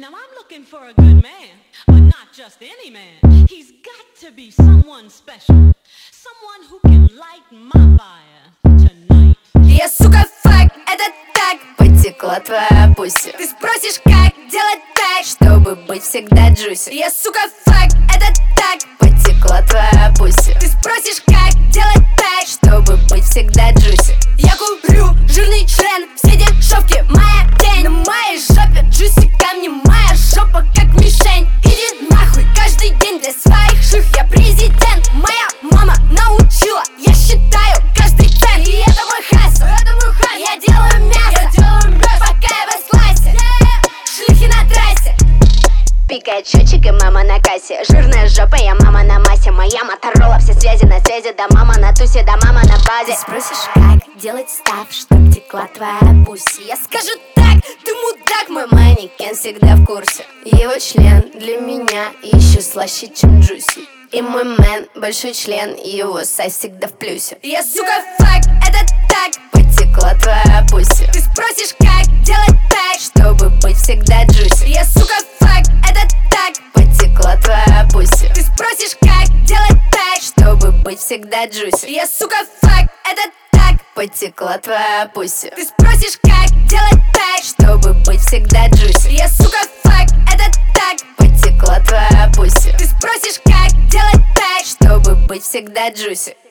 Now I'm looking for a good man, but not just any man. He's got to be someone special, someone who can light my fire tonight. Я, сука, фак, это так потекла твоя пуся. Ты спросишь, как делать так, чтобы быть всегда джуси. Я, сука, фак, это так потекла твоя пуся. Ты спросишь, как делать так, чтобы быть всегда джуси. Я курю жирный член, все дешевки, моя тень. На моей жопе джуси камни, моя жопа как мишень. Иди нахуй, каждый день для своих ших я президент. Моя мама научила, я считаю каждый цент. И это мой хасл, я делаю мясо, пока я в слайсе. Шлюхи на трассе. Пикает счетчик и мама на кассе. Жирная жопа, я мама на массе. Моя моторола, все связи на связи. Да мама на тусе, да мама на базе. Ты спросишь, как делать став, чтоб текла твоя пусть. Я скажу так, ты мудак, мой манекен всегда в курсе. Его член для меня еще слаще, чем джуси. И мой мэн большой член, и его сайз всегда в плюсе. Я, сука, фак, это так потекла твоя пусть. Ты спросишь, как делать так, чтобы быть всегда джуси. Я, сука, фак, это так потекла твоя пусть. Ты спросишь, как делать так, чтобы быть всегда джуси. Я, сука, фак, это так потекла твоя пусть. Ты спросишь, как делать так, чтобы быть всегда джуси. Я, сука, фак, это так потекла твоя пусть. Ты спросишь, как делать так, чтобы быть всегда джуси.